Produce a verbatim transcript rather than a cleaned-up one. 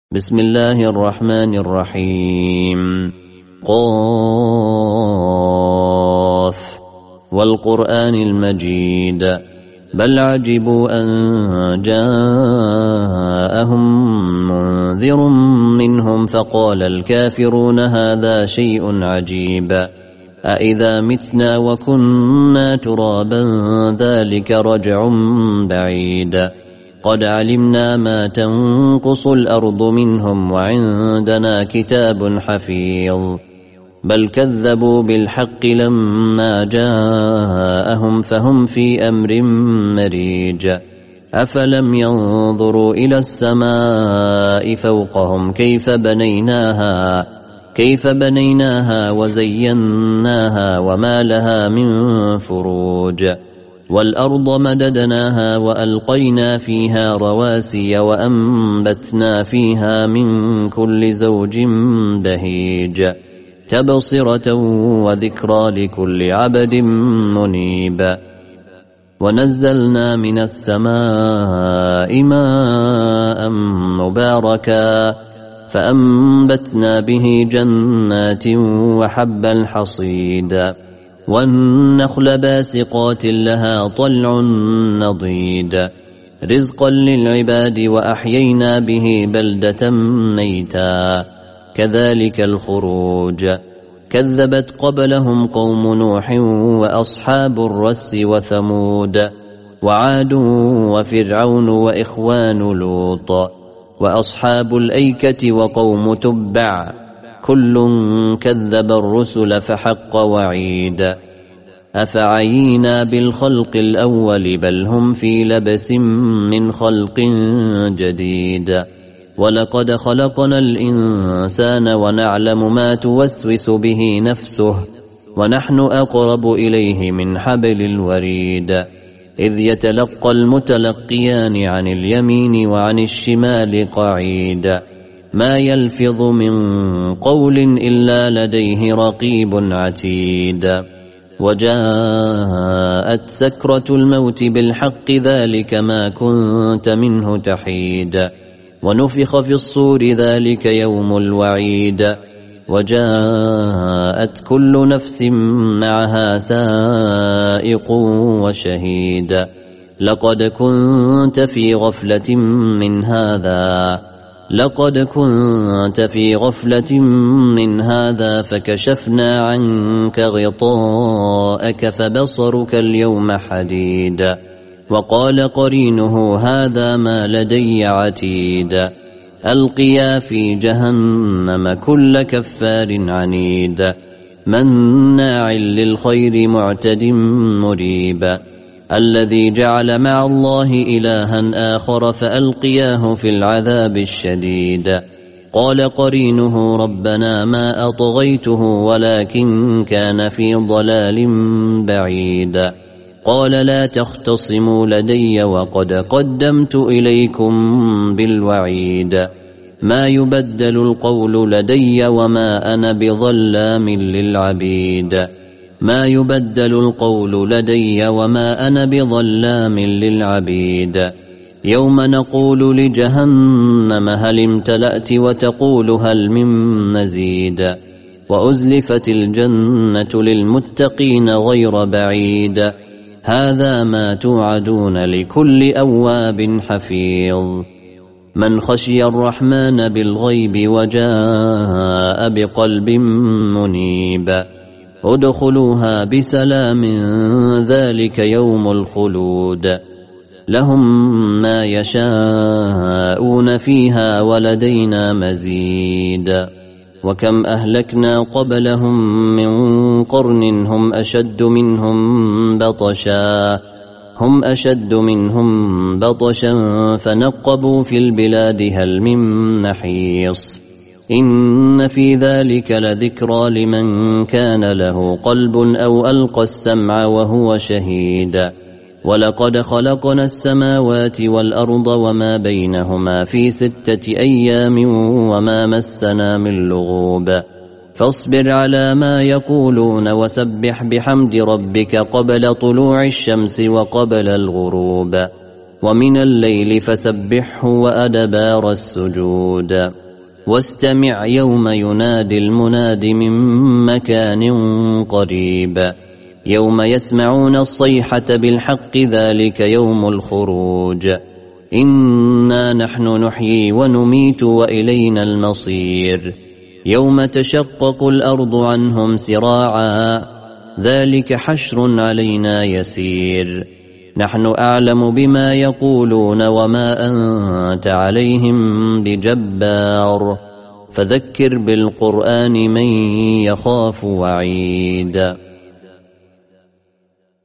بسم الله الرحمن الرحيم. قاف والقرآن المجيد بل عجبوا أن جاءهم منذر منهم فقال الكافرون هذا شيء عجيب أإذا متنا وكنا ترابا ذلك رجع بعيد قد علمنا ما تنقص الأرض منهم وعندنا كتاب حفيظ بل كذبوا بالحق لما جاءهم فهم في أمر مريج أفلم ينظروا إلى السماء فوقهم كيف بنيناها كيف بنيناها وزيناها وما لها من فروج والأرض مددناها وألقينا فيها رواسي وأنبتنا فيها من كل زوج بهيج تبصرة وذكرى لكل عبد منيب ونزلنا من السماء ماء مباركا فأنبتنا به جنات وحب الحصيد والنخل باسقات لها طلع نضيد رزقا للعباد وأحيينا به بلدة ميتا كذلك الخروج كذبت قبلهم قوم نوح وأصحاب الرس وثمود وعاد وفرعون وإخوان لوط وأصحاب الأيكة وقوم تبع كل كذب الرسل فحق وعيد أفعينا بالخلق الأول بل هم في لبس من خلق جديد ولقد خلقنا الإنسان ونعلم ما توسوس به نفسه ونحن أقرب إليه من حبل الوريد إذ يتلقى المتلقيان عن اليمين وعن الشمال قعيد ما يلفظ من قول إلا لديه رقيب عتيد وجاءت سكرة الموت بالحق ذلك ما كنت منه تحيد ونفخ في الصور ذلك يوم الوعيد وجاءت كل نفس معها سائق وشهيد لقد كنت في غفلة من هذا لقد كنت في غفلة من هذا فكشفنا عنك غطاءك فبصرك اليوم حديد وقال قرينه هذا ما لدي عتيد ألقيا في جهنم كل كفار عنيد مناع للخير معتد مريب الذي جعل مع الله إلها آخر فألقياه في العذاب الشديد قال قرينه ربنا ما أطغيته ولكن كان في ضلال بعيد قال لا تختصموا لدي وقد قدمت إليكم بالوعيد ما يبدل القول لدي وما أنا بظلام للعبيد ما يبدل القول لدي وما أنا بظلام للعبيد يوم نقول لجهنم هل امتلأت وتقول هل من مزيد وأزلفت الجنة للمتقين غير بعيد هذا ما توعدون لكل أواب حفيظ من خشي الرحمن بالغيب وجاء بقلب منيب ادخلوها بسلام ذلك يوم الخلود لهم ما يشاءون فيها ولدينا مزيد وكم أهلكنا قبلهم من قرن هم أشد منهم بطشا هم أشد منهم بطشا فنقبوا في البلاد هل من محيص إن في ذلك لذكرى لمن كان له قلب أو ألقى السمع وهو شهيد ولقد خلقنا السماوات والأرض وما بينهما في ستة أيام وما مسنا من لغوب فاصبر على ما يقولون وسبح بحمد ربك قبل طلوع الشمس وقبل الغروب ومن الليل فسبحه وأدبار السجود واستمع يوم ينادي المناد من مكان قريب يوم يسمعون الصيحة بالحق ذلك يوم الخروج إنا نحن نحيي ونميت وإلينا المصير يوم تشقق الأرض عنهم سراعا ذلك حشر علينا يسير نحن أعلم بما يقولون وما أنت عليهم بجبار فذكر بالقرآن من يخاف وعيد.